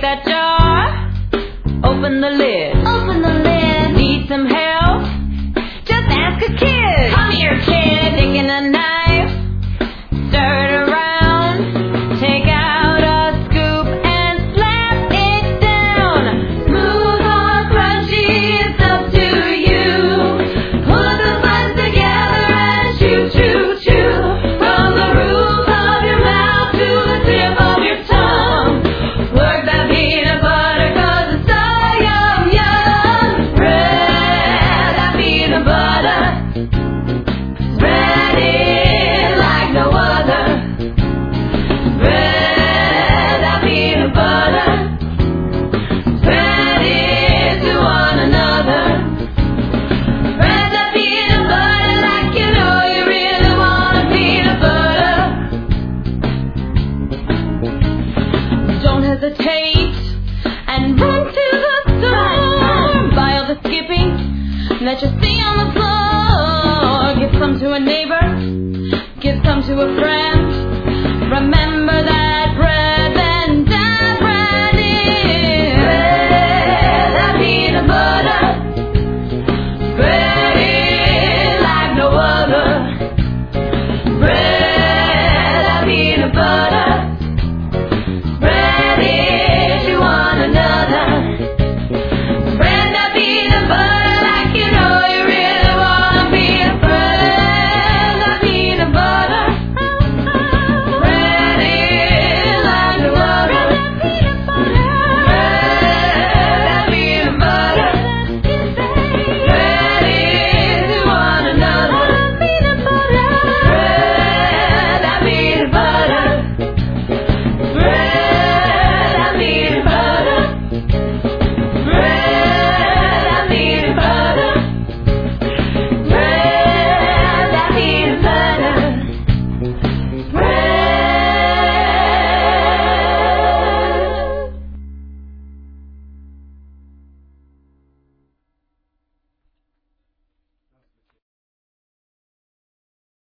that jar, open the lid. Open the lid. Need some help? Just ask a kid. Come here, kid. Taking a knife, stir it around, take out a scoop and slap it down. Smooth or crunchy, it's up to you. Put the buds together and chew, chew, chew. From the roof of your mouth to the tip of your tongue. Work that peanut butter 'cause it's so yum, yum. Spread that peanut butter. Spread it like no other. Spread that peanut butter. Spread it to one another. Spread that peanut butter like you know you really want a peanut butter. Don't hesitate and run to the store. Buy all the skipping that you see on the floor. Give some to a neighbor, give some to a friend. Remember